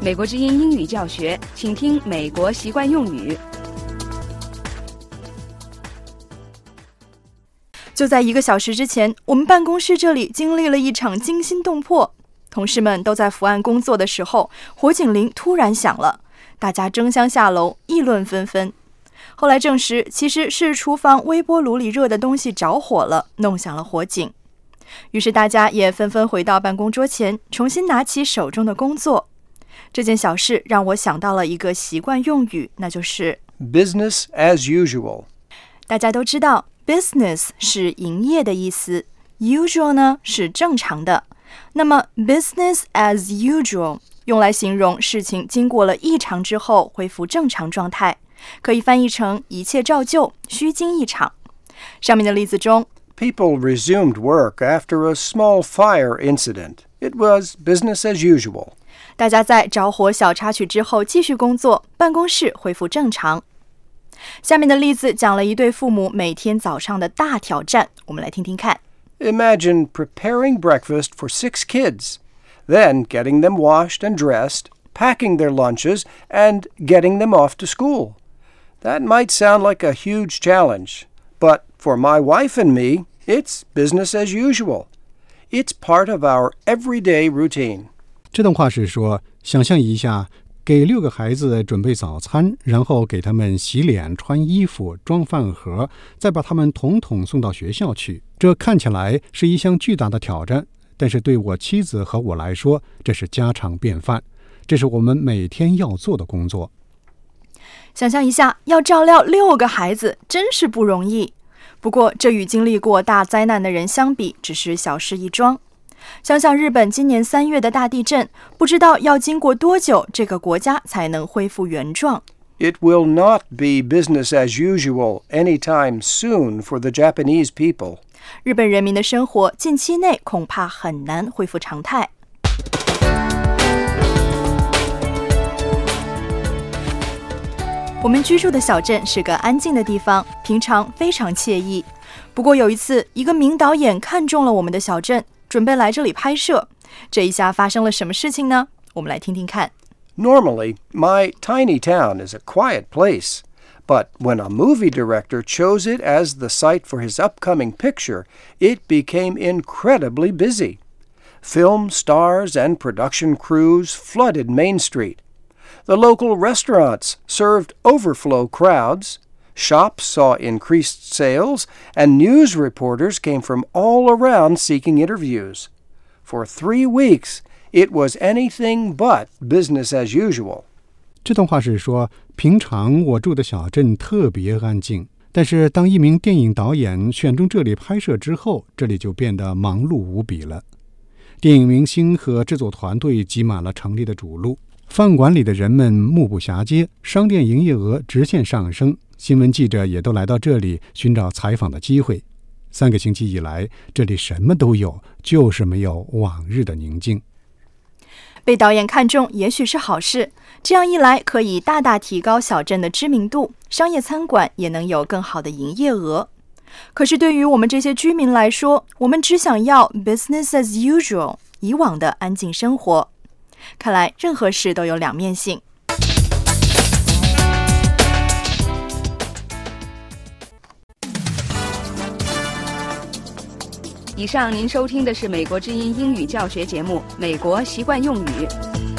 美国之音英语教学，请听美国习惯用语。 就在1个小时之前，我们办公室这里经历了一场惊心动魄。同事们都在伏案工作的时候，火警铃突然响了，大家争相下楼，议论纷纷。后来证实，其实是厨房微波炉里热的东西着火了，弄响了火警。于是大家也纷纷回到办公桌前，重新拿起手中的工作。这件小事让我想到了一个习惯用语，那就是 business as usual。 大家都知道 business 是营业的意思， usual 呢是正常的。那么 business as usual 用来形容事情经过了异常之后恢复正常状态，可以翻译成一切照旧，虚惊一场。上面的例子中， People resumed work after a small fire incident. It was business as usual. 大家在着火小插曲之后继续工作，办公室恢复正常。下面的例子讲了一对父母每天早上的大挑战，我们来听听看。 Imagine preparing breakfast for 6 kids, then getting them washed and dressed, packing their lunches, and getting them off to school. That might sound like a huge challenge, but for my wife and me, it's business as usual. It's part of our everyday routine. 这段话是说，想象一下，给6个孩子准备早餐，然后给他们洗脸、穿衣服、装饭盒，再把他们统统送到学校去。这看起来是一项巨大的挑战，但是对我妻子和我来说，这是家常便饭，这是我们每天要做的工作。 想象一下，要照料6个孩子，真是不容易。不过，这与经历过大灾难的人相比，只是小事一桩。想想日本今年3月的大地震，不知道要经过多久，这个国家才能恢复原状。 It will not be business as usual anytime soon for the Japanese people. 日本人民的生活近期内恐怕很难恢复常态。我们居住的小镇是个安静的地方，平常非常惬意。不过有一次，一个名导演看中了我们的小镇，准备来这里拍摄。这一下发生了什么事情呢？我们来听听看。 Normally, my tiny town is a quiet place, but when a movie director chose it as the site for his upcoming picture, it became incredibly busy. Film stars and production crews flooded Main Street.The local restaurants served overflow crowds, shops saw increased sales, and news reporters came from all around seeking interviews. For 3 weeks, it was anything but business as usual. 这段话是说，平常我住的小镇特别安静，但是当一名电影导演选中这里拍摄之后，这里就变得忙碌无比了。电影明星和制作团队挤满了城里的主路。饭馆里的人们目不暇接，商店营业额直线上升，新闻记者也都来到这里寻找采访的机会。3个星期以来，这里什么都有，就是没有往日的宁静。 被导演看中也许是好事，这样一来可以大大提高小镇的知名度，商业餐馆也能有更好的营业额。可是对于我们这些居民来说，我们只想要 business as usual， 以往的安静生活。看来任何事都有两面性。 以上您收听的是美国之音英语教学节目《美国习惯用语》。